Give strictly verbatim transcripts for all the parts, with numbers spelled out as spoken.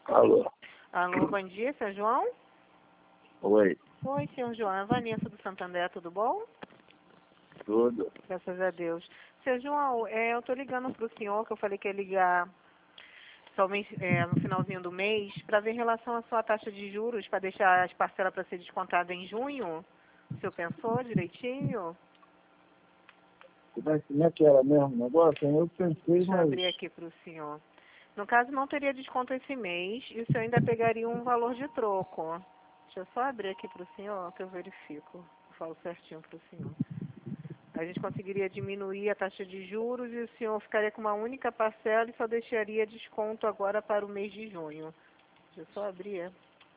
Alô? Alô, bom dia, seu João? Oi, Oi, senhor João. É a Vanessa do Santander, tudo bom? tudo? Graças a Deus. Seu João, é, eu estou ligando para o senhor, que eu falei que ia ligar somente é, no finalzinho do mês, para ver em relação à sua taxa de juros, para deixar as parcelas para ser descontada em junho. O senhor pensou direitinho? Como é, como é que era mesmo o negócio? Eu pensei, Deixa eu mas abrir aqui para o senhor. No caso, não teria desconto esse mês e o senhor ainda pegaria um valor de troco. Deixa eu só abrir aqui para o senhor, que eu verifico. Eu falo certinho para o senhor. A gente conseguiria diminuir a taxa de juros e o senhor ficaria com uma única parcela e só deixaria desconto agora para o mês de junho. Deixa eu só abrir.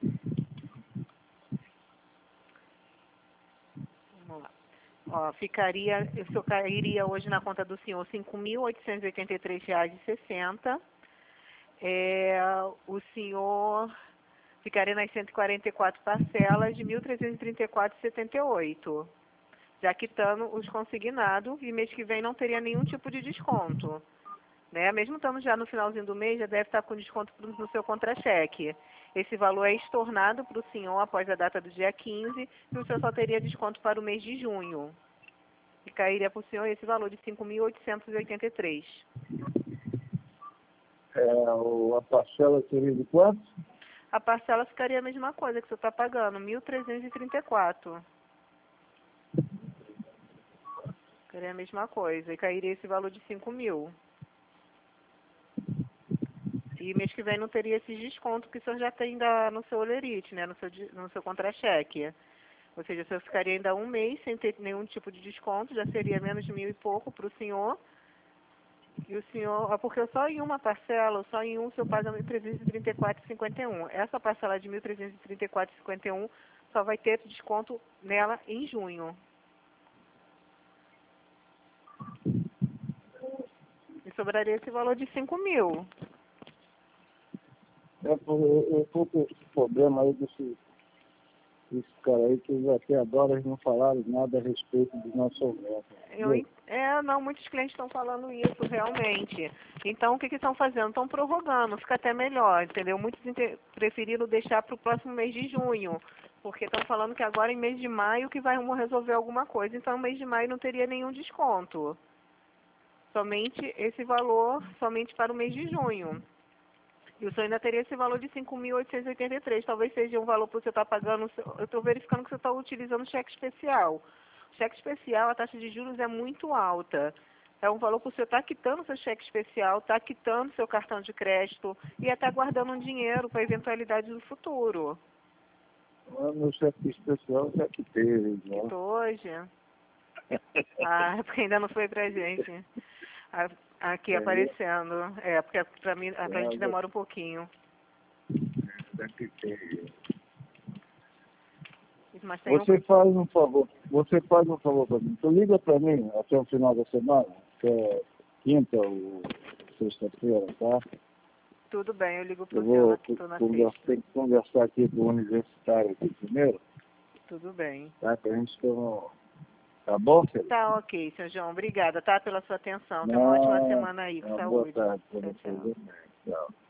Vamos lá. Ó, ficaria, o senhor cairia hoje na conta do senhor cinco mil oitocentos e oitenta e três reais e sessenta. É, o senhor ficaria nas cento e quarenta e quatro parcelas de mil trezentos e trinta e quatro reais e setenta e oito. Já quitando os consignados, e mês que vem não teria nenhum tipo de desconto. Né? Mesmo estando já no finalzinho do mês, já deve estar com desconto no seu contra-cheque. Esse valor é estornado para o senhor após a data do dia quinze, e o senhor só teria desconto para o mês de junho. E cairia para o senhor esse valor de cinco mil oitocentos e oitenta e três. é, o- a parcela seria de quanto? A parcela ficaria a mesma coisa que o senhor está pagando, mil trezentos e trinta e quatro. Ficaria a mesma coisa. E cairia esse valor de cinco mil. E mês que vem não teria esse desconto que o senhor já tem da, no seu olerite, né? No seu, di- no seu contra-cheque. Ou seja, o senhor ficaria ainda um mês sem ter nenhum tipo de desconto, já seria menos de mil e pouco para o senhor. E o senhor, ah, porque só em uma parcela, só em um o senhor paga mil trezentos e trinta e quatro reais e cinquenta e um. Essa parcela de mil trezentos e trinta e quatro reais e cinquenta e um só vai ter desconto nela em junho. E sobraria esse valor de cinco mil. É, por- eu estou com esse problema aí desse, desse cara aí, que eles até agora eles não falaram nada a respeito do nosso aumento. Eu, Entendeu? en- é, não, muitos clientes estão falando isso realmente. Então, o que que estão fazendo? Estão prorrogando, fica até melhor, entendeu? Muitos inte- preferiram deixar para o próximo mês de junho, porque estão falando que agora em mês de maio que vai resolver alguma coisa. Então, mês de maio não teria nenhum desconto. Somente esse valor, somente para o mês de junho. E o senhor ainda teria esse valor de cinco mil oitocentos e oitenta e três. Talvez seja um valor para você estar pagando. Eu estou verificando que você está utilizando cheque especial. Cheque especial, a taxa de juros é muito alta. É um valor para você estar quitando seu cheque especial, estar quitando seu cartão de crédito e até guardando um dinheiro para eventualidades do futuro. O meu chefe especial já que teve, né? Quitou hoje? Ah, é porque ainda não foi pra gente. A- Aqui É, aparecendo. É, porque pra mim, pra é, gente demora um pouquinho. já que teve. Mas tem um. Você faz um favor, você faz um favor para mim. Tu liga para mim até o final da semana, que é quinta ou sexta-feira, tá? Tudo bem, eu ligo Eu pro senhor na, vou tô na conversar, sexta. ter que conversar aqui com o universitário aqui primeiro, Tudo bem. tá? Pra gente ter um... Tá bom, filho? Tá ok, senhor João. Obrigada, tá? Pela sua atenção. Tenha uma ótima Não, semana aí. Com uma boa saúde. tarde para Tchau, vocês. tchau. Tchau.